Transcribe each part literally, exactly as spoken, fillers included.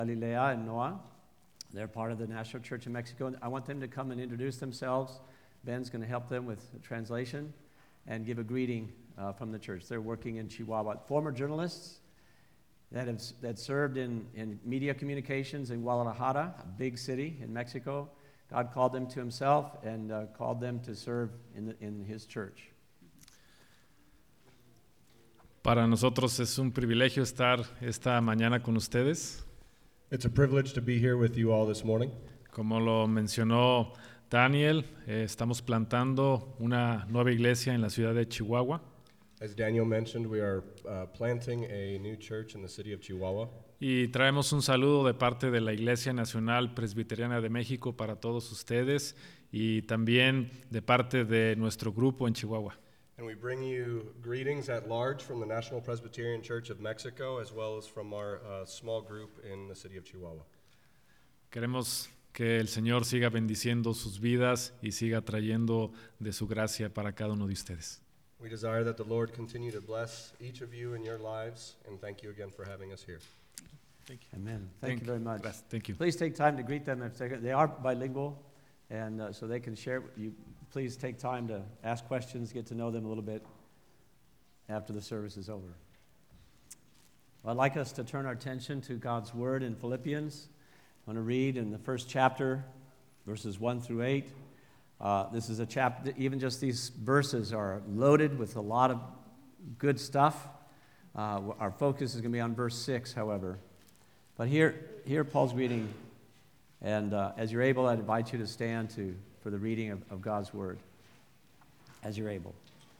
Galilea and Noah. They're part of the National Church of Mexico. And I want them to come and introduce themselves. Ben's going to help them with translation and give a greeting uh, from the church. They're working in Chihuahua. Former journalists that have that served in, in media communications in Guadalajara, a big city in Mexico. God called them to himself and uh, called them to serve in, the, in his church. Para nosotros es un privilegio estar esta mañana con ustedes. It's a privilege to be here with you all this morning. Como lo mencionó Daniel, eh, estamos plantando una nueva iglesia en la ciudad de Chihuahua. As Daniel mentioned, we are uh, planting a new church in the city of Chihuahua. Y traemos un saludo de parte de la Iglesia Nacional Presbiteriana de México para todos ustedes y también de parte de nuestro grupo en Chihuahua. And we bring you greetings at large from the National Presbyterian Church of Mexico, as well as from our uh, small group in the city of Chihuahua. Queremos que el Señor siga bendiciendo sus vidas y siga trayendo de su gracia para cada uno de ustedes. We desire that the Lord continue to bless each of you in your lives, and thank you again for having us here. Thank you. Amen. Thank, Thank you very much. Gracias. Thank you. Please take time to greet them. If they they are bilingual, and uh, so they can share. You please take time to ask questions, get to know them a little bit after the service is over. I'd like us to turn our attention to God's Word in Philippians. I want to read in the first chapter, verses one through eight. Uh, this is a chapter, even just these verses are loaded with a lot of good stuff. Uh, our focus is going to be on verse six, however. But here, here Paul's reading, and uh, as you're able, I'd invite you to stand to for the reading of, of God's Word, as you're able.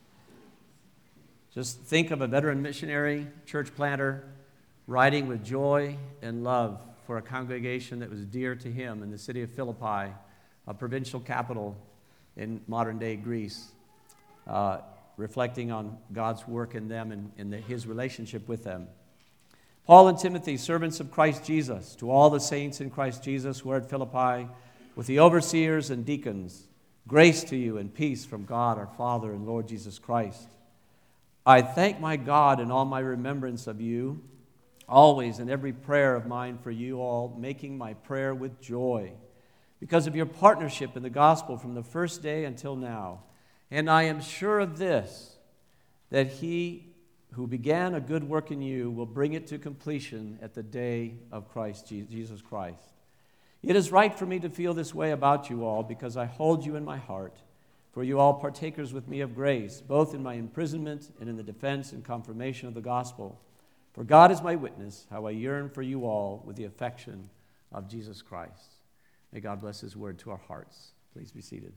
Just think of a veteran missionary, church planter, writing with joy and love for a congregation that was dear to him in the city of Philippi, a provincial capital in modern-day Greece, uh, reflecting on God's work in them and in the, his relationship with them. Paul and Timothy, servants of Christ Jesus, to all the saints in Christ Jesus who are at Philippi, with the overseers and deacons, grace to you and peace from God our Father and Lord Jesus Christ. I thank my God in all my remembrance of you, always in every prayer of mine for you all, making my prayer with joy, because of your partnership in the gospel from the first day until now. And I am sure of this, that he who began a good work in you will bring it to completion at the day of Christ, Jesus Christ. It is right for me to feel this way about you all, because I hold you in my heart, for you all partakers with me of grace, both in my imprisonment and in the defense and confirmation of the gospel. For God is my witness, how I yearn for you all with the affection of Jesus Christ. May God bless his word to our hearts. Please be seated.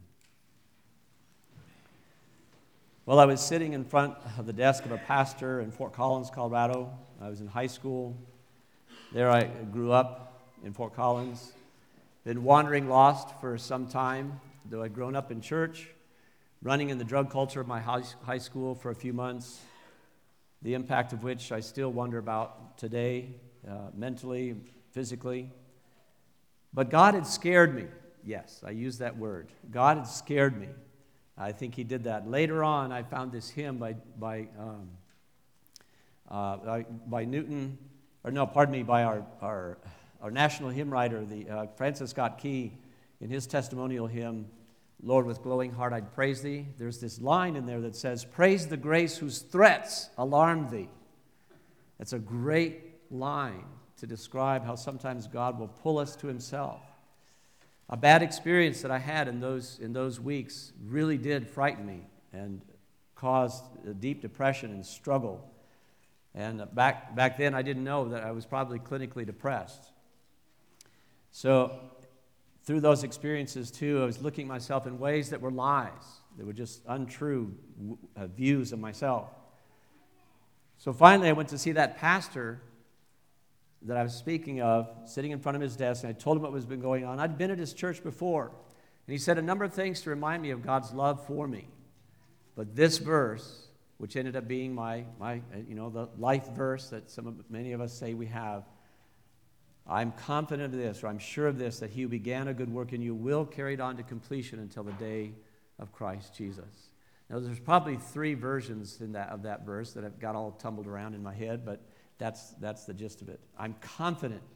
Well, I was sitting in front of the desk of a pastor in Fort Collins, Colorado. I was in high school. There I grew up in Fort Collins. Been wandering lost for some time, though I'd grown up in church, running in the drug culture of my high school for a few months, the impact of which I still wonder about today, uh, mentally, physically. But God had scared me. Yes, I use that word. God had scared me. I think he did that. Later on, I found this hymn by by um, uh, by, by Newton, or no, pardon me, by our our, our national hymn writer, the uh, Francis Scott Key, in his testimonial hymn, "Lord, with glowing heart I'd praise thee." There's this line in there that says, "Praise the grace whose threats alarmed thee." That's a great line to describe how sometimes God will pull us to himself. A bad experience that I had in those in those weeks really did frighten me and caused a deep depression and struggle. And back back then I didn't know that I was probably clinically depressed. So through those experiences too, I was looking at myself in ways that were lies, that were just untrue uh, views of myself. So finally I went to see that pastor that I was speaking of, sitting in front of his desk, and I told him what was been going on. I'd been at his church before, and he said a number of things to remind me of God's love for me. But this verse, which ended up being my, my you know, the life verse that some of, many of us say we have, I'm confident of this, or I'm sure of this, that he who began a good work in you will carry it on to completion until the day of Christ Jesus. Now, there's probably three versions in that of that verse that have got all tumbled around in my head, but That's, that's the gist of it. I'm confident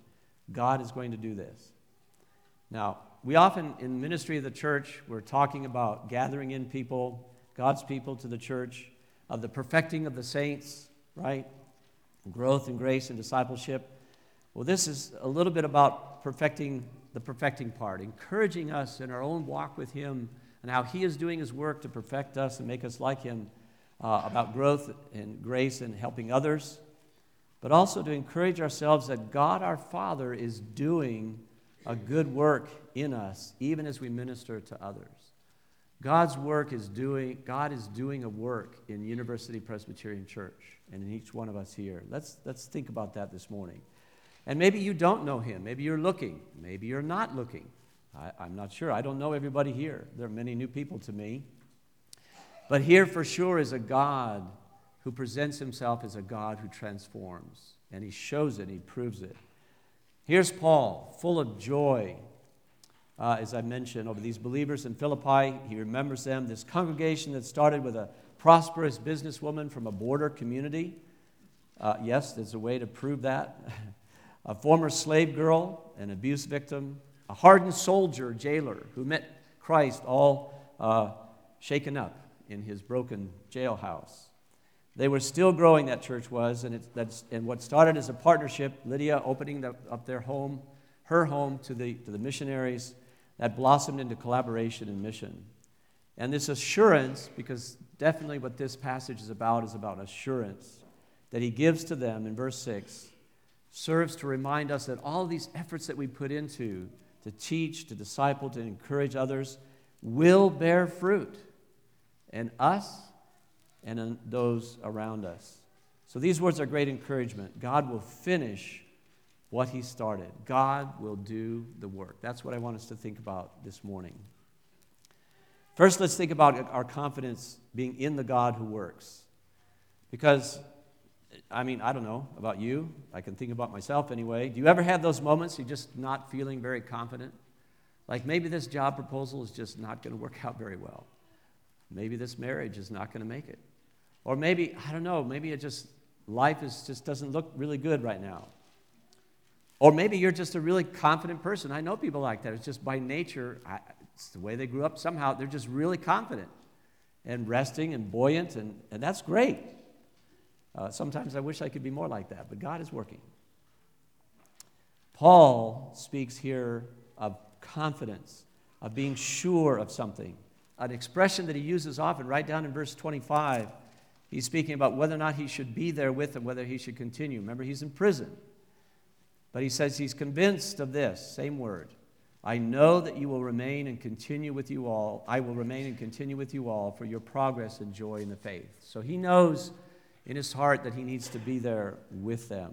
God is going to do this. Now, we often, in ministry of the church, we're talking about gathering in people, God's people to the church, of the perfecting of the saints, right? Growth and grace and discipleship. Well, this is a little bit about perfecting the perfecting part, encouraging us in our own walk with Him and how He is doing His work to perfect us and make us like Him, uh, about growth and grace and helping others, but also to encourage ourselves that God our Father is doing a good work in us, even as we minister to others. God's work is doing, God is doing a work in University Presbyterian Church and in each one of us here. Let's, let's think about that this morning. And maybe you don't know Him. Maybe you're looking. Maybe you're not looking. I, I'm not sure. I don't know everybody here. There are many new people to me. But here for sure is a God who presents Himself as a God who transforms. And He shows it. He proves it. Here's Paul, full of joy, uh, as I mentioned, over these believers in Philippi. He remembers them, this congregation that started with a prosperous businesswoman from a border community. Uh, yes, there's a way to prove that. A former slave girl, an abuse victim, a hardened soldier, jailer, who met Christ all uh, shaken up in his broken jailhouse. They were still growing, that church was, and, it, that's, and what started as a partnership, Lydia opening the, up their home, her home to the, to the missionaries, that blossomed into collaboration and mission. And this assurance, because definitely what this passage is about is about assurance that he gives to them in verse six, serves to remind us that all these efforts that we put into to teach, to disciple, to encourage others will bear fruit in us and in those around us. So these words are great encouragement. God will finish what He started. God will do the work. That's what I want us to think about this morning. First, let's think about our confidence being in the God who works. Because, I mean, I don't know about you. I can think about myself anyway. Do you ever have those moments you're just not feeling very confident? Like maybe this job proposal is just not going to work out very well. Maybe this marriage is not going to make it. Or maybe, I don't know, maybe it just, life is just doesn't look really good right now. Or maybe you're just a really confident person. I know people like that. It's just by nature, I, it's the way they grew up. Somehow they're just really confident and resting and buoyant, and, and that's great. Uh, sometimes I wish I could be more like that, but God is working. Paul speaks here of confidence, of being sure of something, an expression that he uses often right down in verse twenty-five. He's speaking about whether or not he should be there with them, whether he should continue. Remember, he's in prison. But he says he's convinced of this, same word. I know that you will remain and continue with you all. I will remain and continue with you all for your progress and joy in the faith. So he knows in his heart that he needs to be there with them.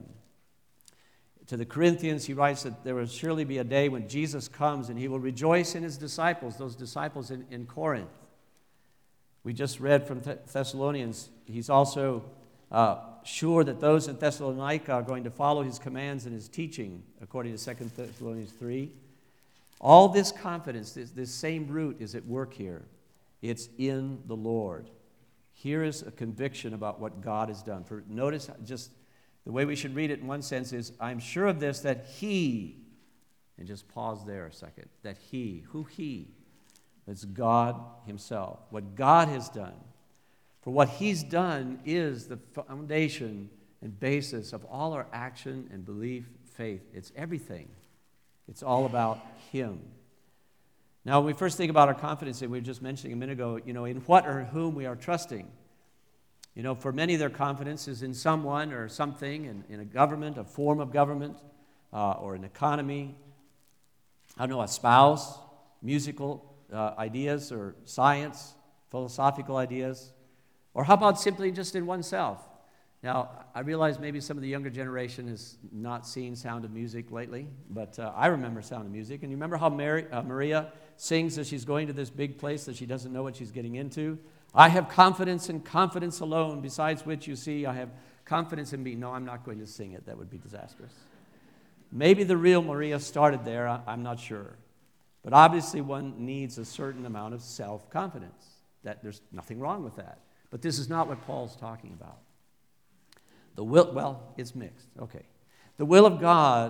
To the Corinthians, he writes that there will surely be a day when Jesus comes and he will rejoice in his disciples, those disciples in, in Corinth. We just read from Th- Thessalonians, he's also uh, sure that those in Thessalonica are going to follow his commands and his teaching, according to Second Thessalonians three. All this confidence, this, this same root is at work here. It's in the Lord. Here is a conviction about what God has done. For notice just the way we should read it in one sense is, I'm sure of this, that he, and just pause there a second, that he, who he? It's God himself. What God has done. For what he's done is the foundation and basis of all our action and belief, faith. It's everything. It's all about him. Now, when we first think about our confidence that we were just mentioning a minute ago, you know, in what or whom we are trusting. You know, for many, their confidence is in someone or something, in, in a government, a form of government, uh, or an economy. I don't know, a spouse, musical uh, ideas, or science, philosophical ideas. Or how about simply just in oneself? Now, I realize maybe some of the younger generation has not seen Sound of Music lately, but uh, I remember Sound of Music. And you remember how Mary, uh, Maria sings as she's going to this big place that she doesn't know what she's getting into? I have confidence in confidence alone, besides which you see I have confidence in me. No, I'm not going to sing it. That would be disastrous. Maybe the real Maria started there. I, I'm not sure. But obviously one needs a certain amount of self-confidence. That there's nothing wrong with that. But this is not what Paul's talking about. The will, well, it's mixed. Okay. The will of God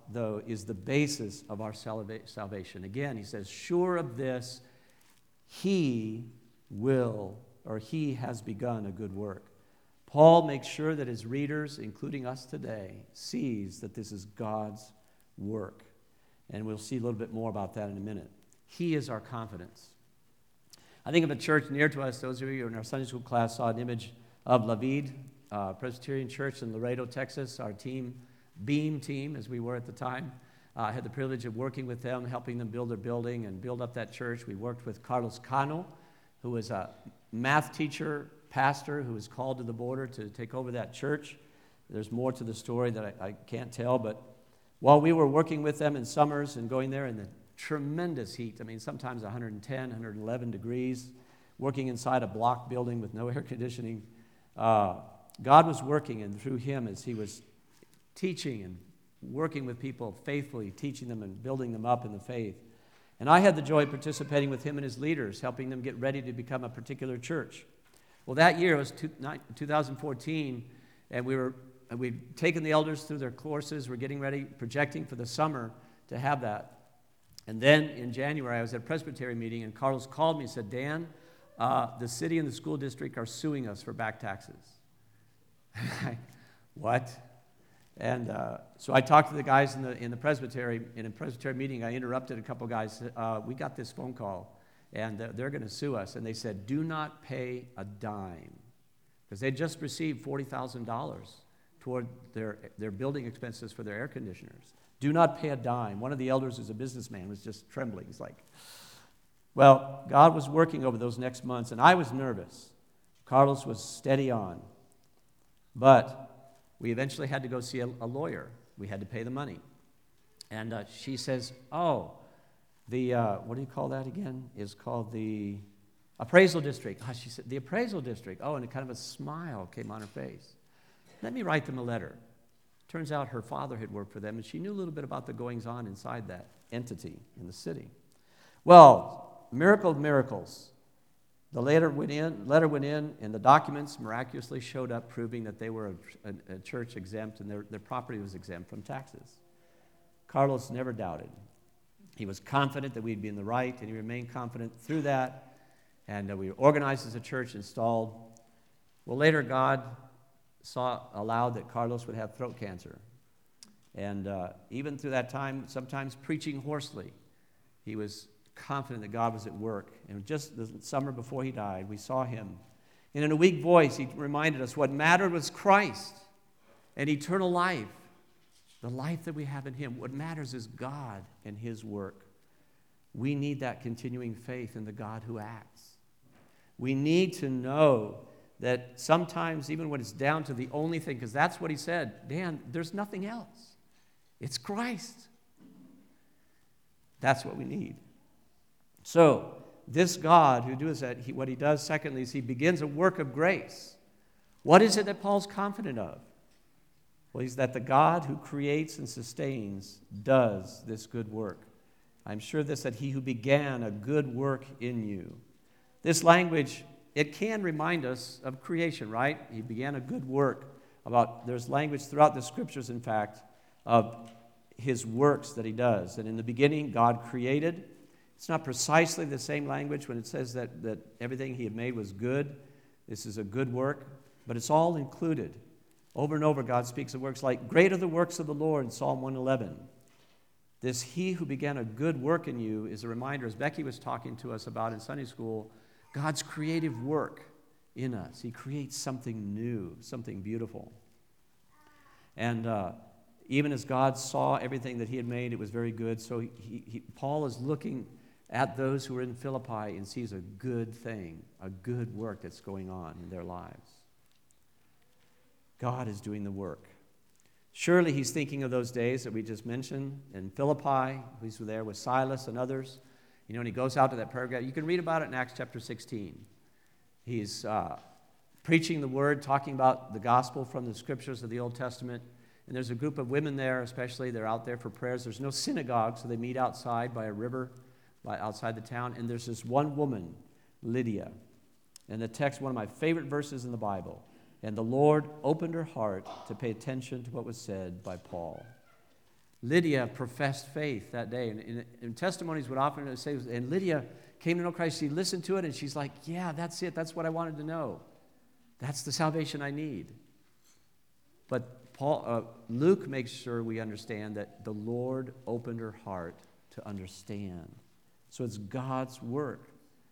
though, is the basis of our salva- salvation. Again, he says, sure of this, he will, or he has begun a good work. Paul makes sure that his readers, including us today, sees that this is God's work. And we'll see a little bit more about that in a minute. He is our confidence. I think of a church near to us. Those of you in our Sunday school class saw an image of Lavid, uh, Presbyterian Church in Laredo, Texas. Our team, Beam team, as we were at the time, uh, I had the privilege of working with them, helping them build their building and build up that church. We worked with Carlos Cano, who was a math teacher, pastor, who was called to the border to take over that church. There's more to the story that I, I can't tell, but while we were working with them in summers and going there in the tremendous heat, I mean, sometimes one hundred ten, one hundred eleven degrees, working inside a block building with no air conditioning, uh, God was working, and through him as he was teaching and working with people faithfully, teaching them and building them up in the faith. And I had the joy of participating with him and his leaders, helping them get ready to become a particular church. Well, that year, it was two, two thousand fourteen, and we were, we'd taken the elders through their courses. We're getting ready, projecting for the summer to have that. And then in January, I was at a Presbytery meeting, and Carlos called me and said, Dan, uh, the city and the school district are suing us for back taxes. What? And uh, so I talked to the guys in the in the Presbytery, in a Presbytery meeting. I interrupted a couple guys. Uh, we got this phone call, and they're, they're going to sue us. And they said, do not pay a dime, because they just received forty thousand dollars toward their, their building expenses for their air conditioners. Do not pay a dime. One of the elders, who's a businessman, was just trembling. He's like, well, God was working over those next months, and I was nervous. Carlos was steady on. But we eventually had to go see a, a lawyer. We had to pay the money. And uh, she says, oh, the, uh, what do you call that again? Is called the appraisal district. Oh, she said, the appraisal district. Oh, and a kind of a smile came on her face. Let me write them a letter. Turns out her father had worked for them, and she knew a little bit about the goings-on inside that entity in the city. Well, miracle of miracles. The letter went in, letter went in, and the documents miraculously showed up proving that they were a, a, a church exempt and their, their property was exempt from taxes. Carlos never doubted. He was confident that we'd be in the right, and he remained confident through that. And uh, we organized as a church, installed. Well, later God saw allowed that Carlos would have throat cancer. And uh, even through that time, sometimes preaching hoarsely, he was confident that God was at work. And just the summer before he died, we saw him. And in a weak voice, he reminded us what mattered was Christ and eternal life, the life that we have in him. What matters is God and his work. We need that continuing faith in the God who acts. We need to know that sometimes, even when it's down to the only thing, because that's what he said, Dan, there's nothing else. It's Christ. That's what we need. So, this God who does that, he, what he does secondly is he begins a work of grace. What is it that Paul's confident of? Well, he's that the God who creates and sustains does this good work. I'm sure this, that he who began a good work in you. This language, it can remind us of creation, right? He began a good work. About there's language throughout the scriptures, in fact, of his works that he does. And in the beginning, God created. It's not precisely the same language when it says that, that everything he had made was good. This is a good work, but it's all included. Over and over, God speaks of works like, great are the works of the Lord in Psalm one eleven. This he who began a good work in you is a reminder, as Becky was talking to us about in Sunday school, God's creative work in us. He creates something new, something beautiful. And uh, even as God saw everything that he had made, it was very good. So he, he, Paul is looking at those who are in Philippi and sees a good thing, a good work that's going on in their lives. God is doing the work. Surely he's thinking of those days that we just mentioned in Philippi. He's there with Silas and others. You know, and he goes out to that paragraph. You can read about it in Acts chapter sixteen. He's uh, preaching the word, talking about the gospel from the scriptures of the Old Testament. And there's a group of women there, especially. They're out there for prayers. There's no synagogue, so they meet outside by a river, by outside the town. And there's this one woman, Lydia. And the text, one of my favorite verses in the Bible. And the Lord opened her heart to pay attention to what was said by Paul. Lydia professed faith that day. And, and, and testimonies would often say, and Lydia came to know Christ. She listened to it, and she's like, yeah, that's it. That's what I wanted to know. That's the salvation I need. But Paul, uh, Luke makes sure we understand that the Lord opened her heart to understand. So it's God's work.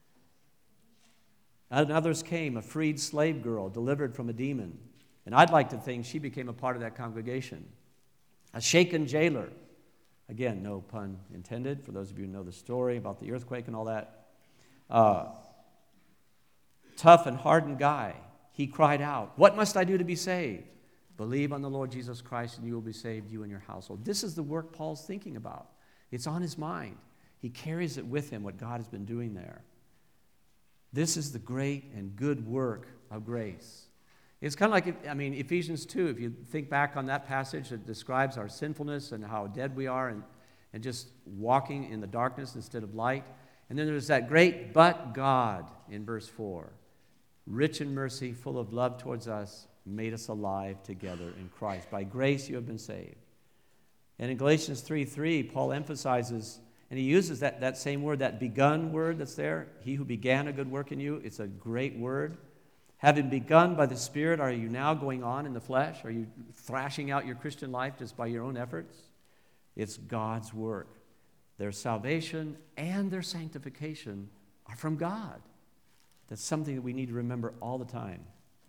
And others came, a freed slave girl delivered from a demon. And I'd like to think she became a part of that congregation. A shaken jailer. Again, no pun intended, for those of you who know the story about the earthquake and all that. Uh, tough and hardened guy. He cried out, "What must I do to be saved?" Believe on the Lord Jesus Christ and you will be saved, you and your household. This is the work Paul's thinking about. It's on his mind. He carries it with him, what God has been doing there. This is the great and good work of grace. It's kind of like, I mean, Ephesians two, if you think back on that passage that describes our sinfulness and how dead we are and, and just walking in the darkness instead of light. And then there's that great but God in verse four. Rich in mercy, full of love towards us, made us alive together in Christ. By grace you have been saved. And in Galatians three three, Paul emphasizes, and he uses that, that same word, that begun word that's there. He who began a good work in you. It's a great word. Having begun by the Spirit, are you now going on in the flesh? Are you thrashing out your Christian life just by your own efforts? It's God's work. Their salvation and their sanctification are from God. That's something that we need to remember all the time.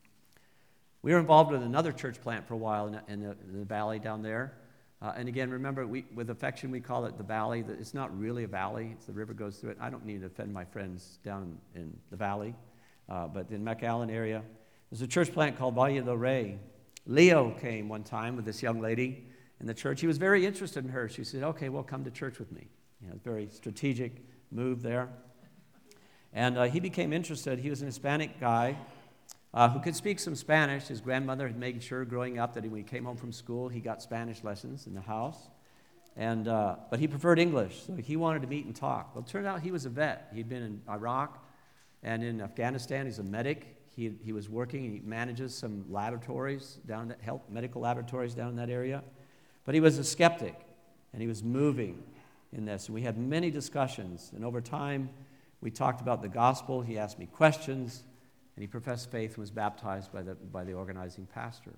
We were involved with another church plant for a while in, in, the, in the valley down there. Uh, and again, remember, we, with affection, we call it the valley. It's not really a valley. It's the river goes through it. I don't need to offend my friends down in the valley. Uh, but in McAllen area, there's a church plant called Valle del Rey. Leo came one time with this young lady in the church. He was very interested in her. She said, okay, well, come to church with me. You know, very strategic move there. And uh, he became interested. He was an Hispanic guy uh, who could speak some Spanish. His grandmother had made sure growing up that when he came home from school, he got Spanish lessons in the house. And uh, but he preferred English, so he wanted to meet and talk. Well, it turned out he was a vet. He'd been in Iraq and in Afghanistan. He's a medic. He, he was working. He manages some laboratories down that health medical laboratories down in that area. But he was a skeptic, and he was moving in this. And we had many discussions, and over time, we talked about the gospel. He asked me questions, and he professed faith and was baptized by the by the organizing pastor.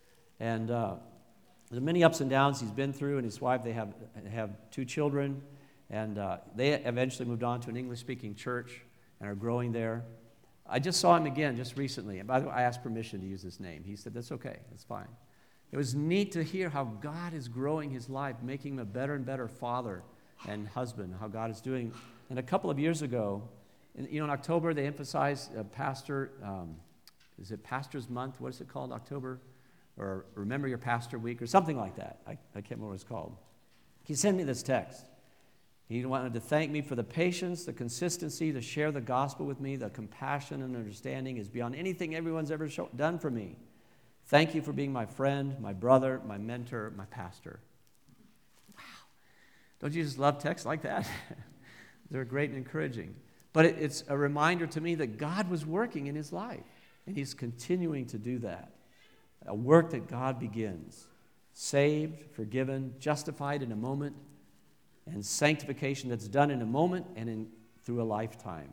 And uh, there's many ups and downs he's been through, and his wife, they have have two children, and uh, they eventually moved on to an English-speaking church and are growing there. I just saw him again just recently, and by the way, I asked permission to use his name. He said, that's okay, that's fine. It was neat to hear how God is growing his life, making him a better and better father and husband, how God is doing. And a couple of years ago, in, you know, in October, they emphasized uh, pastor, um, is it Pastor's Month? What is it called, October? Or Remember Your Pastor Week, or something like that. I, I can't remember what it's called. He sent me this text. He wanted to thank me for the patience, the consistency to share the gospel with me. The compassion and understanding is beyond anything everyone's ever show, done for me. Thank you for being my friend, my brother, my mentor, my pastor. Wow. Don't you just love texts like that? They're great and encouraging. But it, it's a reminder to me that God was working in his life, and he's continuing to do that. A work that God begins. Saved, forgiven, justified in a moment, and sanctification that's done in a moment and in, through a lifetime.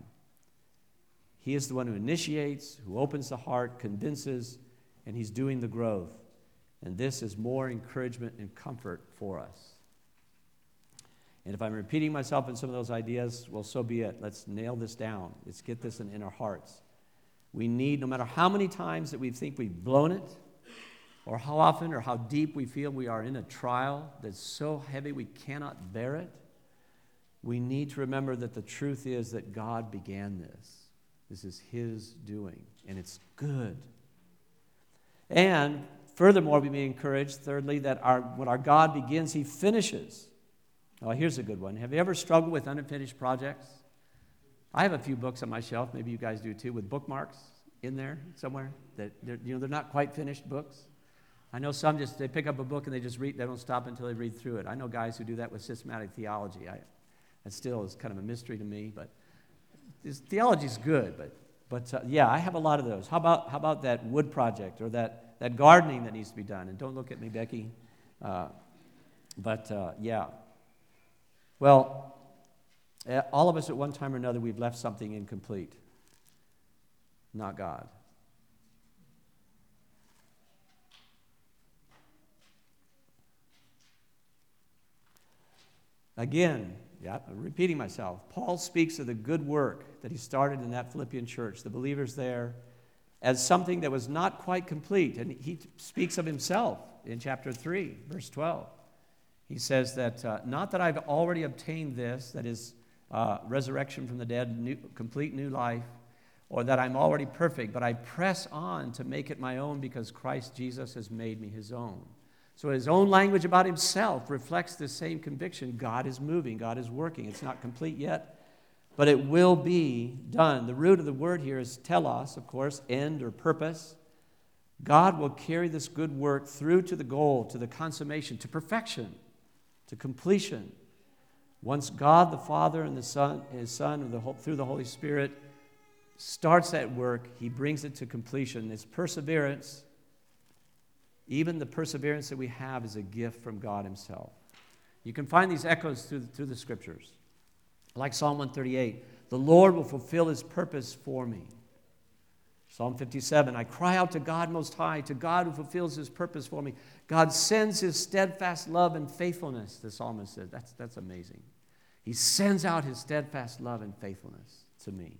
He is the one who initiates, who opens the heart, convinces, and he's doing the growth. And this is more encouragement and comfort for us. And if I'm repeating myself in some of those ideas, well, so be it. Let's nail this down. Let's get this in, in our hearts. We need, no matter how many times that we think we've blown it, or how often or how deep we feel we are in a trial that's so heavy we cannot bear it, we need to remember that the truth is that God began this. This is his doing, and it's good. And furthermore, we may encourage, thirdly, that our, when our God begins, he finishes. Oh, here's a good one. Have you ever struggled with unfinished projects? I have a few books on my shelf, maybe you guys do too, with bookmarks in there somewhere. That they're, you know, they're not quite finished books. I know some just, they pick up a book and they just read, they don't stop until they read through it. I know guys who do that with systematic theology. I, that still is kind of a mystery to me, but theology is good, but but uh, yeah, I have a lot of those. How about how about that wood project or that, that gardening that needs to be done? And don't look at me, Becky. Uh, But, uh, yeah. Well, uh, all of us at one time or another, we've left something incomplete. Not God. Again, yeah, I'm repeating myself, Paul speaks of the good work that he started in that Philippian church, the believers there, as something that was not quite complete. And he speaks of himself in chapter three, verse twelve. He says that, uh, not that I've already obtained this, that is uh, resurrection from the dead, new, complete new life, or that I'm already perfect, but I press on to make it my own because Christ Jesus has made me his own. So his own language about himself reflects the same conviction. God is moving. God is working. It's not complete yet, but it will be done. The root of the word here is telos, of course, end or purpose. God will carry this good work through to the goal, to the consummation, to perfection, to completion. Once God the Father and the Son, his Son, and the whole, through the Holy Spirit starts that work, he brings it to completion. It's perseverance. Even the perseverance that we have is a gift from God himself. You can find these echoes through, through the scriptures. Like Psalm one thirty-eight, the Lord will fulfill his purpose for me. Psalm fifty-seven, I cry out to God Most High, to God who fulfills his purpose for me. God sends his steadfast love and faithfulness, the psalmist said. That's, that's amazing. He sends out his steadfast love and faithfulness to me.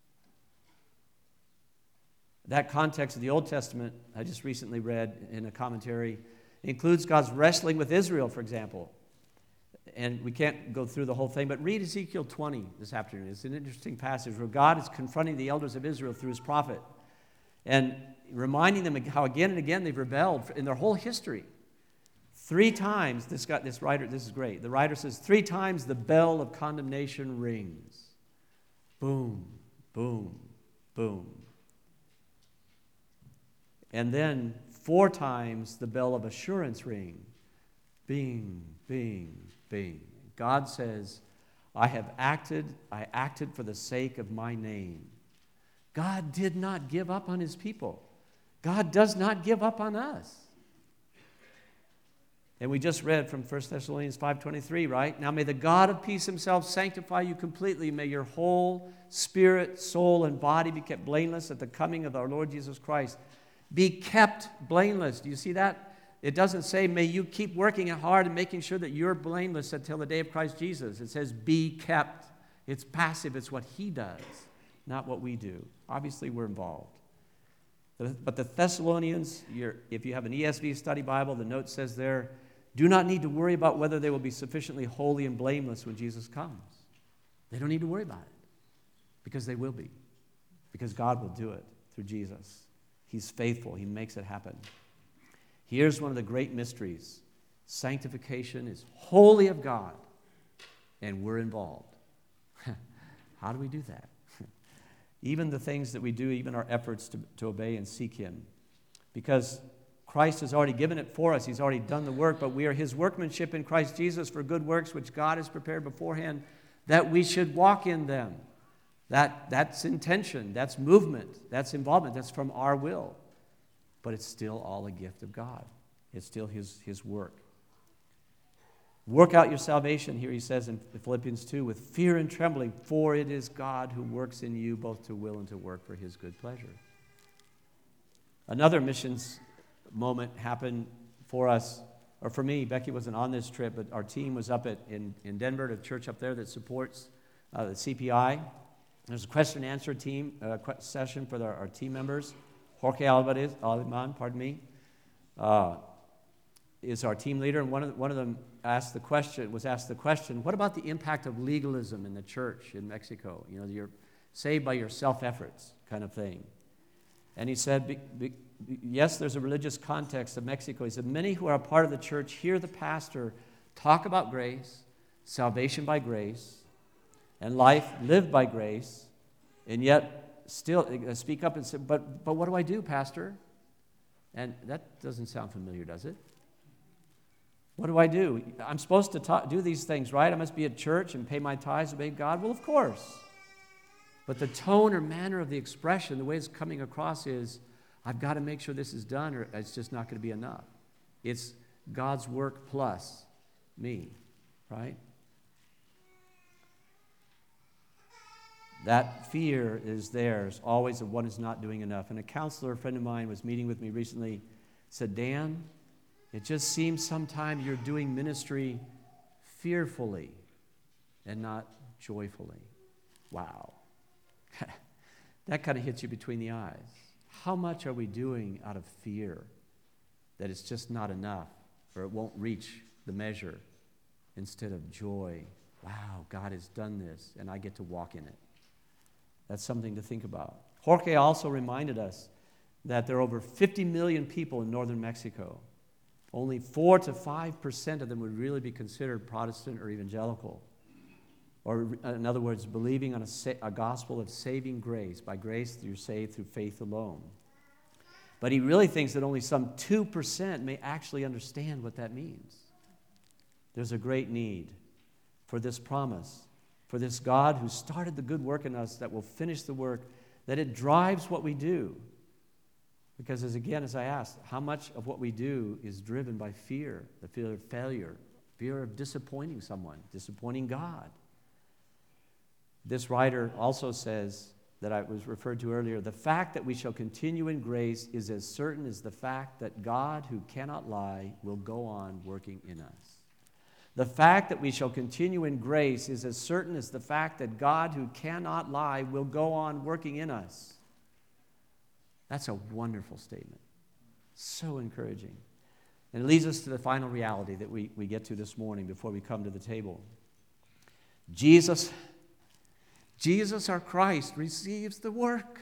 That context of the Old Testament, I just recently read in a commentary, includes God's wrestling with Israel, for example. And we can't go through the whole thing, but read Ezekiel twenty this afternoon. It's an interesting passage where God is confronting the elders of Israel through his prophet and reminding them how again and again they've rebelled in their whole history. Three times, this, got, this writer, this is great. The writer says, three times the bell of condemnation rings. Boom, boom, boom. And then four times the bell of assurance ring. Bing, bing, bing. God says, I have acted, I acted for the sake of my name. God did not give up on his people. God does not give up on us. And we just read from First Thessalonians five twenty-three, right? Now may the God of peace himself sanctify you completely. May your whole spirit, soul, and body be kept blameless at the coming of our Lord Jesus Christ. Be kept blameless. Do you see that? It doesn't say, may you keep working hard and making sure that you're blameless until the day of Christ Jesus. It says, be kept. It's passive. It's what he does, not what we do. Obviously, we're involved. But the Thessalonians, if you have an E S V study Bible, the note says there, do not need to worry about whether they will be sufficiently holy and blameless when Jesus comes. They don't need to worry about it because they will be, because God will do it through Jesus. He's faithful. He makes it happen. Here's one of the great mysteries. Sanctification is wholly of God, and we're involved. How do we do that? Even the things that we do, even our efforts to, to obey and seek him. Because Christ has already given it for us. He's already done the work, but we are his workmanship in Christ Jesus for good works, which God has prepared beforehand, that we should walk in them. That, that's intention, that's movement, that's involvement, that's from our will. But it's still all a gift of God. It's still his, his work. Work out your salvation, here he says in Philippians two, with fear and trembling, for it is God who works in you both to will and to work for his good pleasure. Another missions moment happened for us, or for me. Becky wasn't on this trip, but our team was up at, in, in Denver, at a church up there that supports uh, the C P I. There's a question and answer team uh, session for the, our team members. Jorge Alvarez, Aleman, pardon me, uh, is our team leader, and one of one of them asked the question was asked the question, what about the impact of legalism in the church in Mexico? You know, you're saved by your self-efforts kind of thing. And he said, be, be, yes, there's a religious context of Mexico. He said, many who are a part of the church hear the pastor talk about grace, salvation by grace, and life lived by grace, and yet still speak up and say, but, but what do I do, Pastor? And that doesn't sound familiar, does it? What do I do? I'm supposed to ta- do these things, right? I must be at church and pay my tithes, obey God? Well, of course. But the tone or manner of the expression, the way it's coming across is, I've got to make sure this is done or it's just not going to be enough. It's God's work plus me, right? That fear is theirs, always of one is not doing enough. And a counselor, a friend of mine, was meeting with me recently, said, Dan, it just seems sometimes you're doing ministry fearfully and not joyfully. Wow. That kind of hits you between the eyes. How much are we doing out of fear that it's just not enough or it won't reach the measure instead of joy? Wow, God has done this and I get to walk in it. That's something to think about. Jorge also reminded us that there are over fifty million people in northern Mexico. Only four to five percent of them would really be considered Protestant or evangelical. Or in other words, believing on a, sa- a gospel of saving grace. By grace you're saved through faith alone. But he really thinks that only some two percent may actually understand what that means. There's a great need for this promise, for this God who started the good work in us that will finish the work, that it drives what we do. Because as again, as I asked, how much of what we do is driven by fear, the fear of failure, fear of disappointing someone, disappointing God. This writer also says, that I was referred to earlier, the fact that we shall continue in grace is as certain as the fact that God, who cannot lie, will go on working in us. The fact that we shall continue in grace is as certain as the fact that God, who cannot lie, will go on working in us. That's a wonderful statement. So encouraging. And it leads us to the final reality that we, we get to this morning before we come to the table. Jesus, Jesus our Christ receives the work.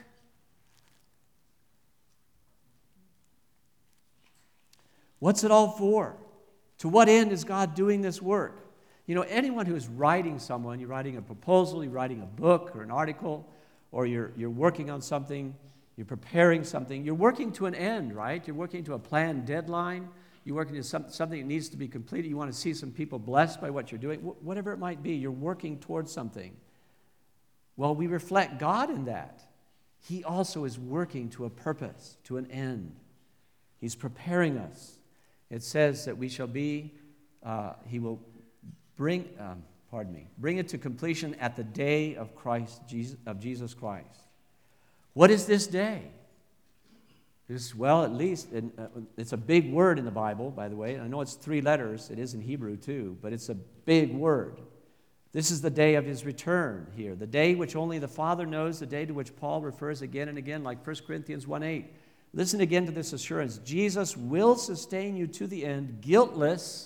What's it all for? To what end is God doing this work? You know, anyone who is writing someone, you're writing a proposal, you're writing a book or an article, or you're, you're working on something, you're preparing something, you're working to an end, right? You're working to a planned deadline. You're working to some, something that needs to be completed. You want to see some people blessed by what you're doing. Wh- whatever it might be, you're working towards something. Well, we reflect God in that. He also is working to a purpose, to an end. He's preparing us. It says that we shall be, uh, he will bring, um, pardon me, bring it to completion at the day of Christ, Jesus, of Jesus Christ. What is this day? This, well, at least, it, uh, it's a big word in the Bible, by the way. I know it's three letters. It is in Hebrew, too, but it's a big word. This is the day of his return here, the day which only the Father knows, the day to which Paul refers again and again, like First Corinthians one eight. Listen again to this assurance. Jesus will sustain you to the end, guiltless.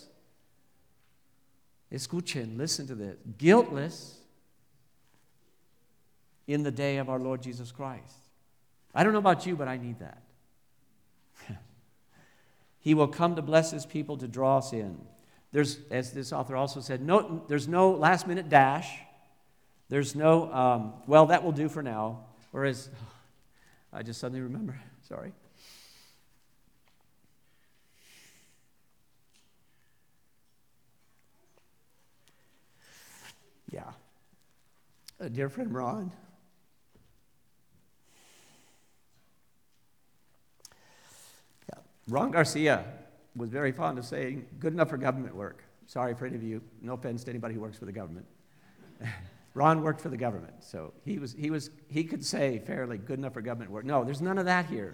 Escuchen, listen to this. Guiltless in the day of our Lord Jesus Christ. I don't know about you, but I need that. He will come to bless his people, to draw us in. There's, as this author also said, no, there's no last-minute dash. There's no, um, well, that will do for now. Whereas, I just suddenly remember, sorry. Yeah. A dear friend, Ron. Yeah. Ron Garcia was very fond of saying, good enough for government work. Sorry for any of you. No offense to anybody who works for the government. Ron worked for the government, so he was he was he could say fairly good enough for government work. No, there's none of that here.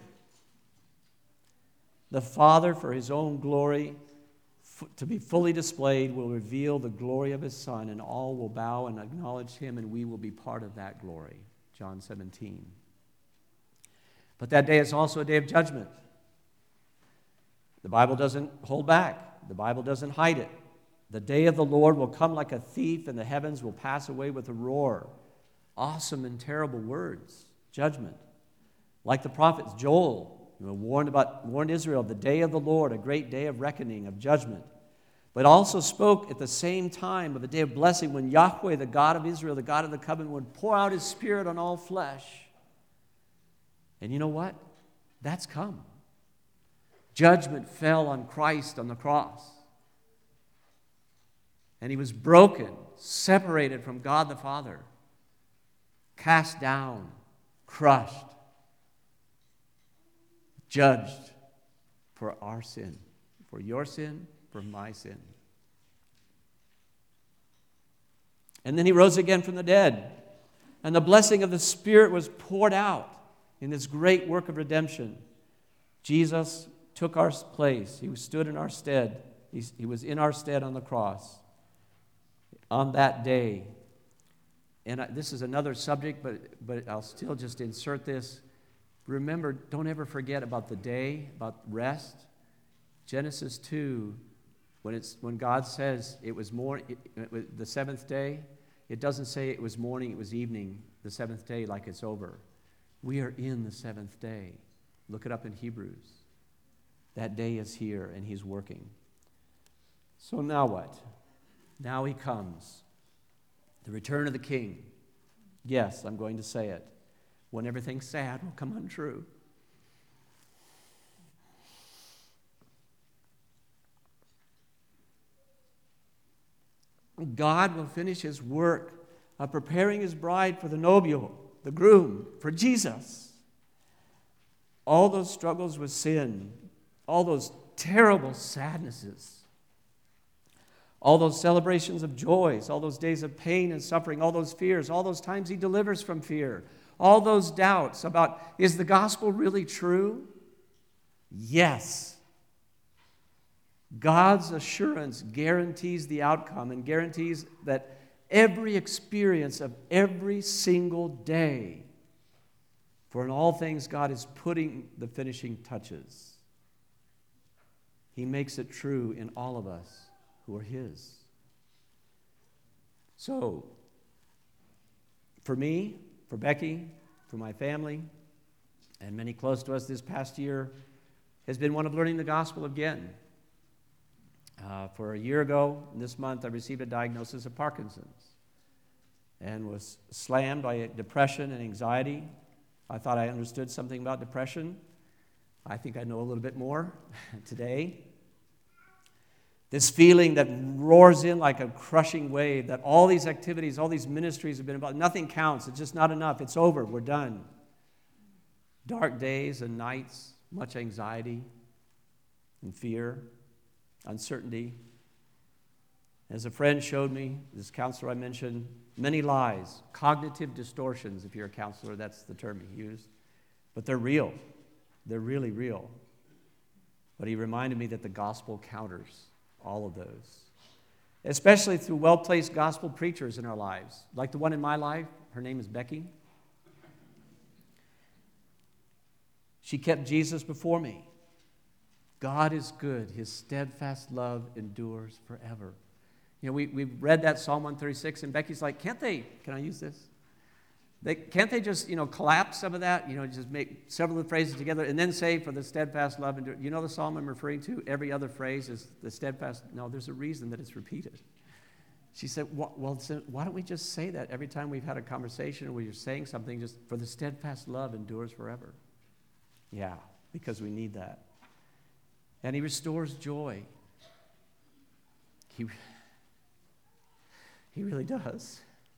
The Father, for his own glory, f- to be fully displayed, will reveal the glory of his Son, and all will bow and acknowledge him, and we will be part of that glory. John seventeen. But that day is also a day of judgment. The Bible doesn't hold back. The Bible doesn't hide it. The day of the Lord will come like a thief, and the heavens will pass away with a roar. Awesome and terrible words. Judgment. Like the prophets, Joel, you know, warned about warned Israel of the day of the Lord, a great day of reckoning, of judgment. But also spoke at the same time of a day of blessing when Yahweh, the God of Israel, the God of the covenant, would pour out his Spirit on all flesh. And you know what? That's come. Judgment fell on Christ on the cross. And he was broken, separated from God the Father, cast down, crushed, judged for our sin, for your sin, for my sin. And then he rose again from the dead. And the blessing of the Spirit was poured out in this great work of redemption. Jesus took our place. He stood in our stead. He, he was in our stead on the cross on that day. And I, this is another subject, but, but I'll still just insert this. Remember, don't ever forget about the day, about rest. Genesis two, when, it's, when God says it was more, it, it, the seventh day, it doesn't say it was morning, it was evening, the seventh day, like it's over. We are in the seventh day. Look it up in Hebrews. That day is here, and he's working. So now what? Now he comes. The return of the King. Yes, I'm going to say it. When everything sad will come untrue. God will finish his work of preparing his bride for the nobile, the groom, for Jesus. All those struggles with sin, all those terrible sadnesses, all those celebrations of joys, all those days of pain and suffering, all those fears, all those times he delivers from fear, all those doubts about, is the gospel really true? Yes. God's assurance guarantees the outcome and guarantees that every experience of every single day, for in all things God is putting the finishing touches. He makes it true in all of us who are his. So, for me, for Becky, for my family, and many close to us this past year, has been one of learning the gospel again. Uh, for a year ago, this month, I received a diagnosis of Parkinson's and was slammed by depression and anxiety. I thought I understood something about depression. I think I know a little bit more today. This feeling that roars in like a crushing wave, that all these activities, all these ministries have been about, nothing counts, it's just not enough, it's over, we're done. Dark days and nights, much anxiety and fear, uncertainty. As a friend showed me, this counselor I mentioned, many lies, cognitive distortions, if you're a counselor, that's the term he used. But they're real. They're really real. But he reminded me that the gospel counters all of those, especially through well-placed gospel preachers in our lives, like the one in my life. Her name is Becky. She kept Jesus before me. God is good. His steadfast love endures forever. You know, we, we read that Psalm one thirty-six, and Becky's like, can't they, can I use this? They, can't they just, you know, collapse some of that? You know, just make several of the phrases together and then say, for the steadfast love endures. You know the psalm I'm referring to? Every other phrase is the steadfast. No, there's a reason that it's repeated. She said, well, well so why don't we just say that every time we've had a conversation or we're saying something, just for the steadfast love endures forever? Yeah, because we need that. And he restores joy. He, he really does.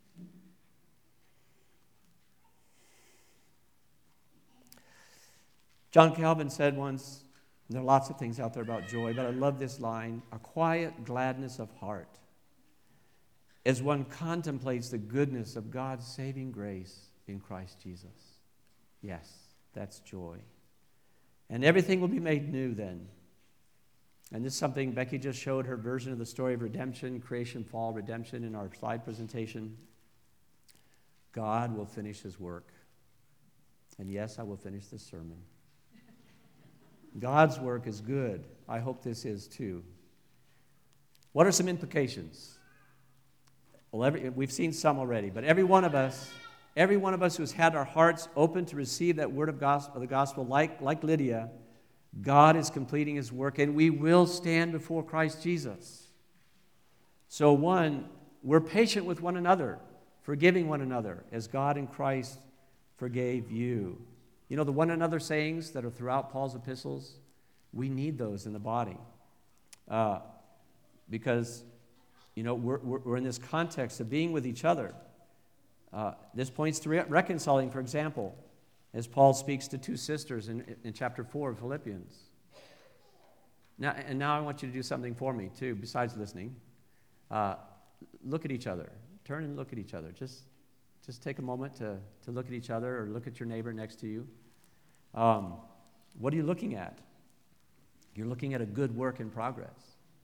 John Calvin said once, and there are lots of things out there about joy, but I love this line, a quiet gladness of heart as one contemplates the goodness of God's saving grace in Christ Jesus. Yes, that's joy. And everything will be made new then. And this is something Becky just showed her version of the story of redemption, creation, fall, redemption in our slide presentation. God will finish his work. And yes, I will finish this sermon. God's work is good. I hope this is too. What are some implications? Well, every, we've seen some already, but every one of us, every one of us who's had our hearts open to receive that word of, gospel, of the gospel, like, like Lydia, God is completing his work, and we will stand before Christ Jesus. So one, we're patient with one another, forgiving one another, as God in Christ forgave you. You know, the one another sayings that are throughout Paul's epistles, we need those in the body. Uh, because, you know, we're, we're, we're in this context of being with each other. Uh, this points to re- reconciling, for example, as Paul speaks to two sisters in, in chapter four of Philippians. Now, and now I want you to do something for me, too, besides listening. Uh, look at each other. turn and look at each other. Just, just take a moment to, to look at each other or look at your neighbor next to you. Um, what are you looking at? You're looking at a good work in progress.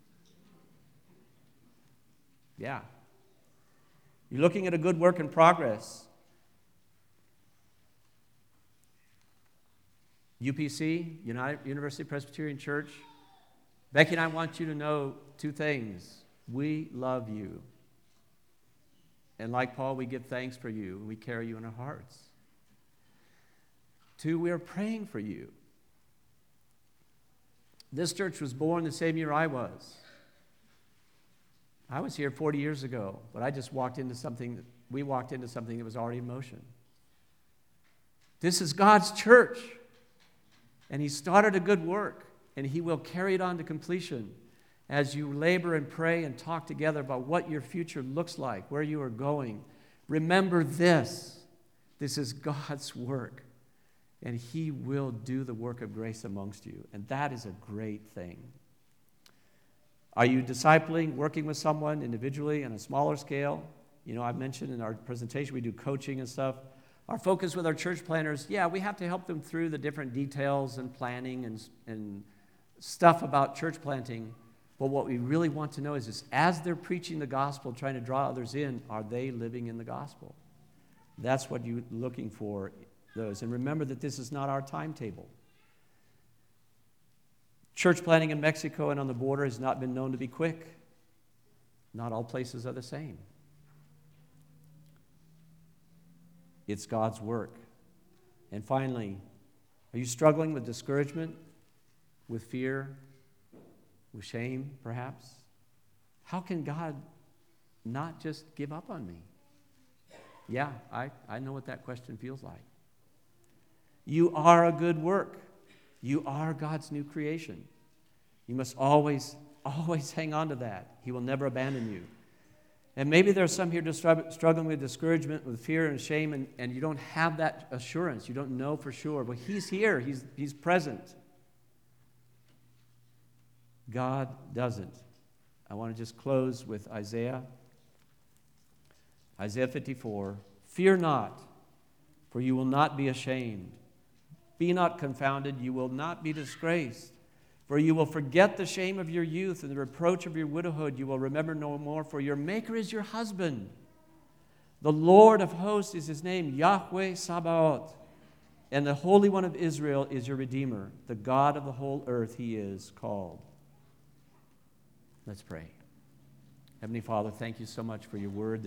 Yeah. You're looking at a good work in progress. U P C, United University Presbyterian Church, Becky and I want you to know two things. We love you. And like Paul, we give thanks for you, and we carry you in our hearts. Two, we are praying for you. This church was born the same year I was. I was here forty years ago, but I just walked into something, we walked into something that was already in motion. This is God's church, and He started a good work, and He will carry it on to completion as you labor and pray and talk together about what your future looks like, where you are going. Remember this. This is God's work, and He will do the work of grace amongst you, and that is a great thing. Are you discipling, working with someone individually on a smaller scale? You know, I've mentioned in our presentation we do coaching and stuff. Our focus with our church planners, yeah, we have to help them through the different details and planning and, and stuff about church planting. But what we really want to know is this, as they're preaching the gospel, trying to draw others in, are they living in the gospel? That's what you're looking for, those. And remember that this is not our timetable. Church planting in Mexico and on the border has not been known to be quick. Not all places are the same. It's God's work. And finally, are you struggling with discouragement, with fear, with shame, perhaps? How can God not just give up on me? Yeah, I, I know what that question feels like. You are a good work. You are God's new creation. You must always, always hang on to that. He will never abandon you. And maybe there's some here just struggling with discouragement, with fear and shame, and, and you don't have that assurance. You don't know for sure. But He's here. He's, he's present. God doesn't. I want to just close with Isaiah. Isaiah fifty-four. Fear not, for you will not be ashamed. Be not confounded, you will not be disgraced. For you will forget the shame of your youth, and the reproach of your widowhood you will remember no more, for your Maker is your husband. The Lord of hosts is His name, Yahweh Sabaoth. And the Holy One of Israel is your Redeemer. The God of the whole earth He is called. Let's pray. Heavenly Father, thank you so much for your word.